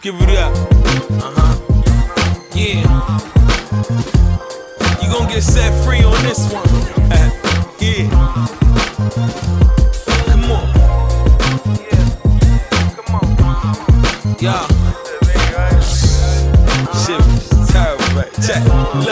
Give it up. Yeah. You gon' get set free on this one. Yeah. Come on. Yeah. Come on. Yeah. Shit, terrible, right? Check.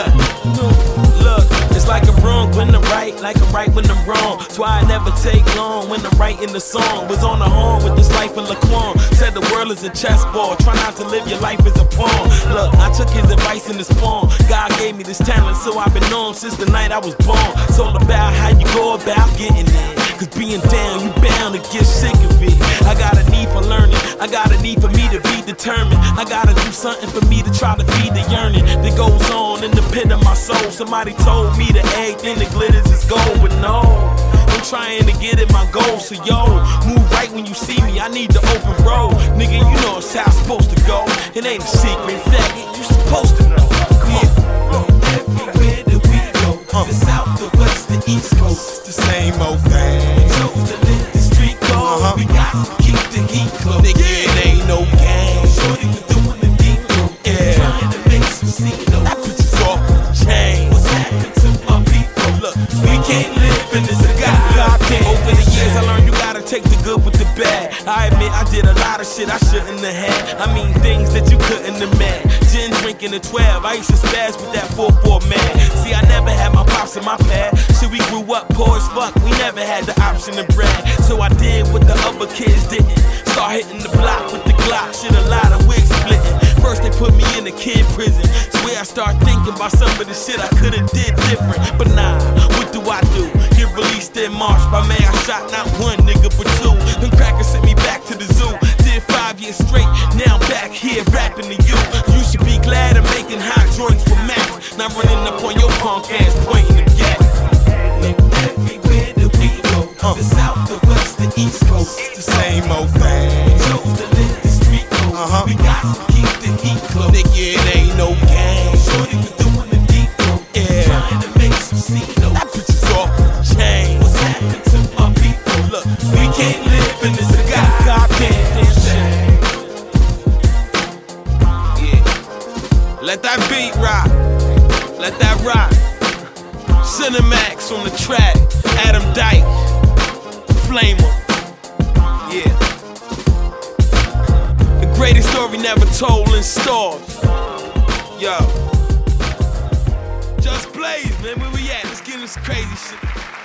Look. It's like I'm wrong when I'm right, like I'm right when I'm wrong. That's why I never take long when I'm writing the song. Was on the horn with this life in Laquan. Said the world is a chessboard. Try not to live your life as a pawn. Look, I took his advice in this poem. God gave me this talent, so I've been on since the night I was born. It's all about how you go about getting it. Cause being down, you bound to get sick of it. I got a need for learning. I got a need for me to be determined. I gotta do something for me to try to feed the yearning that goes on in the pit of my soul. Somebody told me that everything that glitters is gold, but no, I'm trying to get at my goal. So yo, move right when you see me. I need the open road, nigga. You know it's how it's supposed to go. It ain't a secret, faggot. You supposed to know. Come on, everywhere that we go, the south, the west, the east coast, it's the same old thing. Chose to live the street code. We got to keep the heat close. Nigga, it ain't no game. Shorty was doing the deep throat. Yeah, trying to make some scene. That bitch is off the chain. What's happened to my people? Look, we can't live in this goddamn. Over the years, I learned you gotta take the good with the bad. I admit I did a lot of shit I shouldn't have had. I mean things that you couldn't have met. Gin drinking at 12, I used to spaz with that 4-4 man. See, I never had my pops in my pad. Shit, we grew up poor as fuck. We never had the option to brag. So I did what the other kids didn't. Start hitting the block with the Glock. Shit, a lot of wigs splitting. First they put me in a kid prison. Swear I start thinking about some of the shit I could've did different. But nah, what do I do? Get released in March. By May I shot not one nigga but two. Them crackers sent me back to the zoo. Did 5 years straight. Now I'm back here rapping to you. You should be glad I'm making hot joints for Mac. Not running up on your punk ass pointing the gap. Everywhere that we go, the south, the west, the east coast, it's the same old thing. Chose to live the street code. We got to keep the heat close. Nigga, it ain't no game. Shorty was doing the deep throat. Yeah, trying to make some scene. That bitch is off the chain. What's happened to my people? Look, we can't live in this goddamn shame. Yeah, let that beat rock. Let that rock. Cinemax on the track. Adam Dyke. Flamer. Yeah. The greatest story never told in stores. Yo. Just Blaze, man. Where we at? Let's get into this crazy shit.